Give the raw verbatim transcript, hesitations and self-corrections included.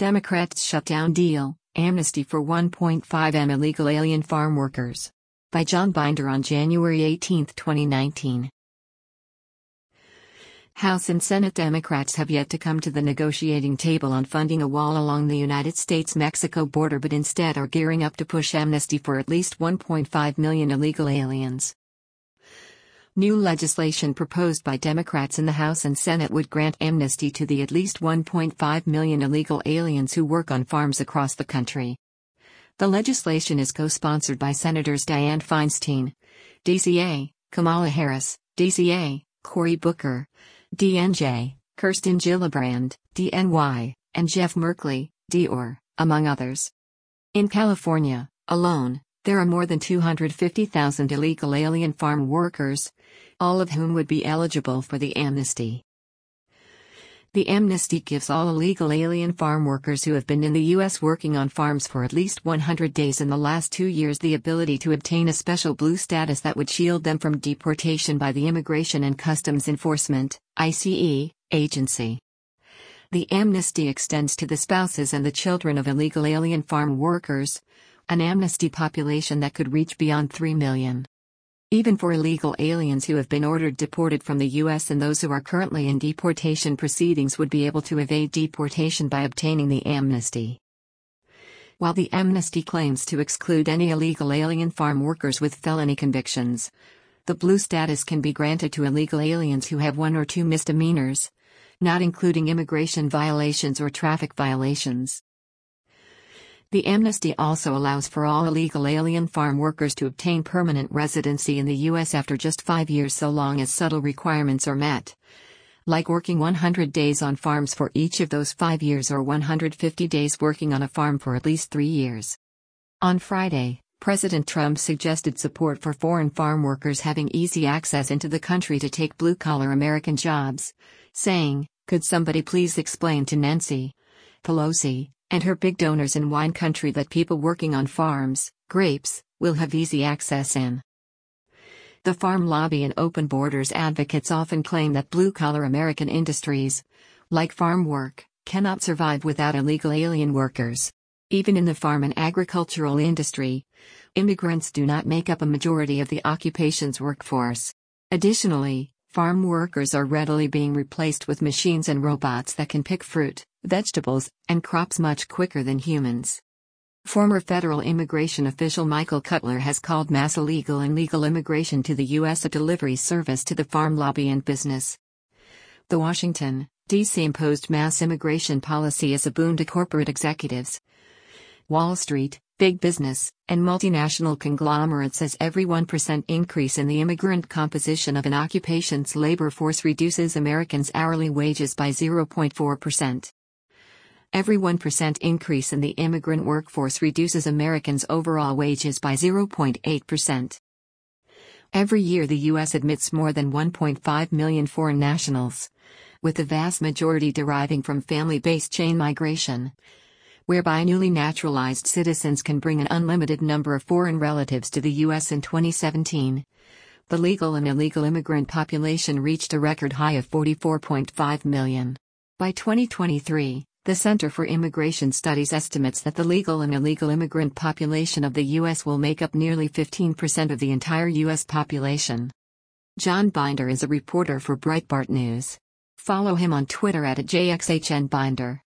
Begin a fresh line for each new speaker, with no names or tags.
Democrats shutdown deal, amnesty for one point five million illegal alien farm workers. By John Binder on January eighteenth, twenty nineteen. House and Senate Democrats have yet to come to the negotiating table on funding a wall along the United States-Mexico border, but instead are gearing up to push amnesty for at least one point five million illegal aliens. New legislation proposed by Democrats in the House and Senate would grant amnesty to the at least one point five million illegal aliens who work on farms across the country. The legislation is co-sponsored by Senators Dianne Feinstein, D C A, Kamala Harris, D C A, Cory Booker, D N J, Kirsten Gillibrand, D N Y, and Jeff Merkley, D O R, among others. In California, alone, there are more than two hundred fifty thousand illegal alien farm workers, all of whom would be eligible for the amnesty. The amnesty gives all illegal alien farm workers who have been in the U S working on farms for at least one hundred days in the last two years the ability to obtain a special blue status that would shield them from deportation by the Immigration and Customs Enforcement (I C E) agency. The amnesty extends to the spouses and the children of illegal alien farm workers, an amnesty population that could reach beyond three million. Even for illegal aliens who have been ordered deported from the U S and those who are currently in deportation proceedings would be able to evade deportation by obtaining the amnesty. While the amnesty claims to exclude any illegal alien farm workers with felony convictions, the blue status can be granted to illegal aliens who have one or two misdemeanors, not including immigration violations or traffic violations. The amnesty also allows for all illegal alien farm workers to obtain permanent residency in the U S after just five years so long as subtle requirements are met, like working one hundred days on farms for each of those five years or one hundred fifty days working on a farm for at least three years. On Friday, President Trump suggested support for foreign farm workers having easy access into the country to take blue-collar American jobs, saying, "Could somebody please explain to Nancy Pelosi and her big donors in wine country that people working on farms, grapes, will have easy access in?" The farm lobby and open borders advocates often claim that blue-collar American industries, like farm work, cannot survive without illegal alien workers. Even in the farm and agricultural industry, immigrants do not make up a majority of the occupation's workforce. Additionally, farm workers are readily being replaced with machines and robots that can pick fruit, vegetables, and crops much quicker than humans. Former federal immigration official Michael Cutler has called mass illegal and legal immigration to the U S a delivery service to the farm lobby and business. The Washington, D C imposed mass immigration policy is a boon to corporate executives, Wall Street, big business, and multinational conglomerates, as every one percent increase in the immigrant composition of an occupation's labor force reduces Americans' hourly wages by zero point four percent. Every one percent increase in the immigrant workforce reduces Americans' overall wages by zero point eight percent. Every year the U S admits more than one point five million foreign nationals, with the vast majority deriving from family-based chain migration, whereby newly naturalized citizens can bring an unlimited number of foreign relatives to the U S in twenty seventeen. The legal and illegal immigrant population reached a record high of forty-four point five million. By twenty twenty-three, the Center for Immigration Studies estimates that the legal and illegal immigrant population of the U S will make up nearly fifteen percent of the entire U S population. John Binder is a reporter for Breitbart News. Follow him on Twitter at J X H N Binder.